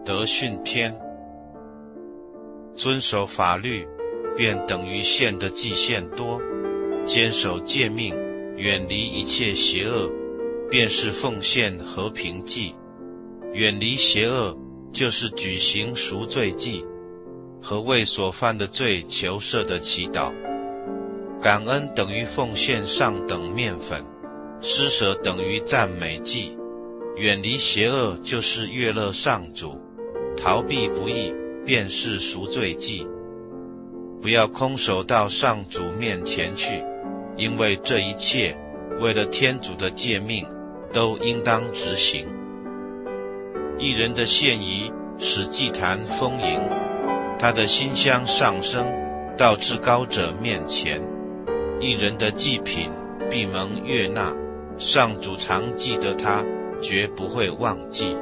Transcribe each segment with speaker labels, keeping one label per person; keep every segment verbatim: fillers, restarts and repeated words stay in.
Speaker 1: 德训篇。遵守法律，便等于献的祭献多；坚守诫命，远离一切邪恶，便是奉献和平祭。远离邪恶，就是举行赎罪祭，和为所犯的罪求赦的祈祷。感恩等于奉献上等面粉，施舍等于赞美祭。远离邪恶，就是悦乐上主；逃避不义，便是赎罪祭。不要空手到上主面前去，因为这一切为了天主的诫命，都应当执行。一人的献仪使祭坛丰盈，他的馨香上升到至高者面前。一人的祭品必蒙悦纳，上主常记得他，绝不会忘记。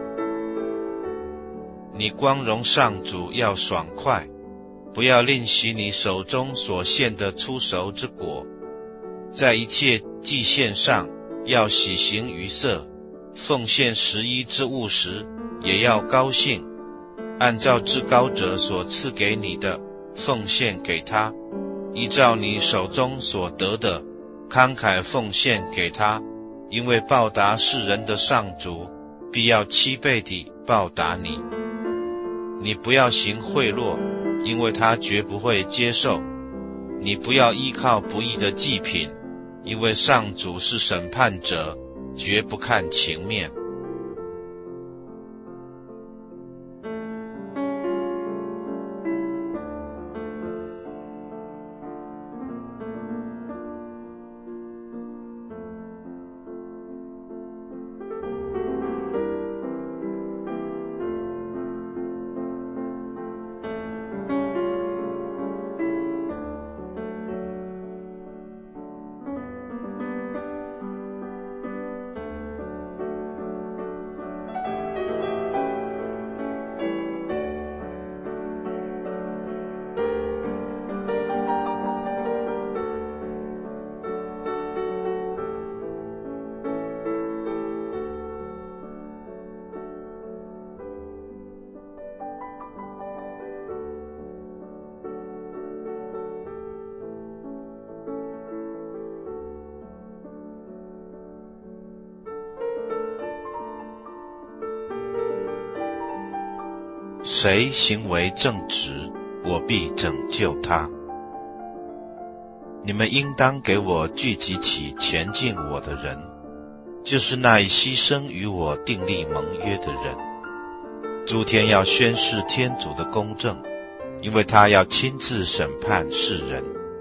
Speaker 1: 你光荣上主要爽快，不要吝惜你手中所献的初熟之果。在一切祭献上要喜形于色，奉献十一之物时也要高兴，按照至高者所赐给你的奉献给他，依照你手中所得的慷慨奉献给他，因为报答世人的上主必要七倍地报答你。你不要行贿赂，因为他绝不会接受。你不要依靠不义的祭品，因为上主是审判者，绝不看情面。谁行为正直，我必拯救他。你们应当给我聚集起前进我的人，就是那一牺牲与我订立盟约的人。诸天要宣示天主的公正，因为他要亲自审判世人。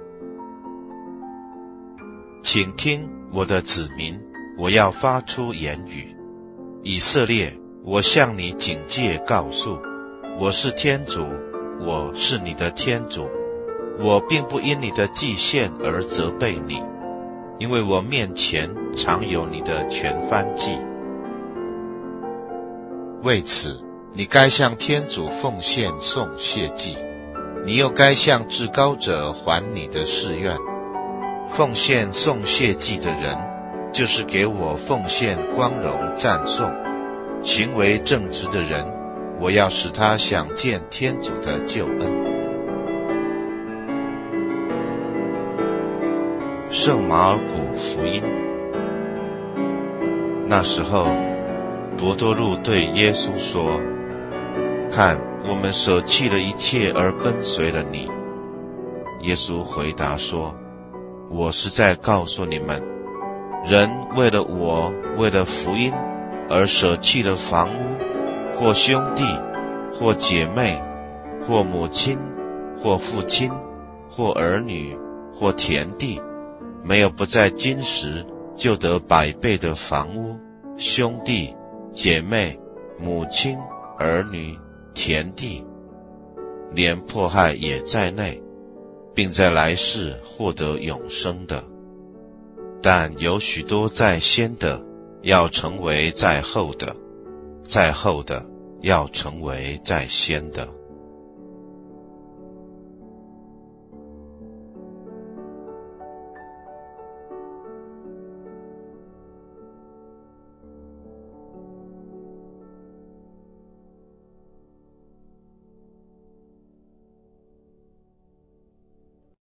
Speaker 1: 请听我的子民，我要发出言语。以色列，我向你警戒告诉，我是天主，我是你的天主。我并不因你的祭献而责备你，因为我面前常有你的全燔祭。
Speaker 2: 为此，你该向天主奉献颂谢祭，你又该向至高者还你的誓愿。奉献颂谢祭的人，就是给我奉献光荣赞颂。行为正直的人，我要使他想见天主的救恩。
Speaker 1: 圣马尔谷福音。那时候，伯多禄对耶稣说：看，我们舍弃了一切而跟随了你。耶稣回答说：我实在告诉你们，人为了我，为了福音而舍弃了房屋，或兄弟，或姐妹，或母亲，或父亲，或儿女，或田地，没有不在今时就得百倍的房屋、兄弟、姐妹、母亲、儿女、田地，连迫害也在内，并在来世获得永生的。但有许多在先的，要成为在后的；在后的，要成为在先的。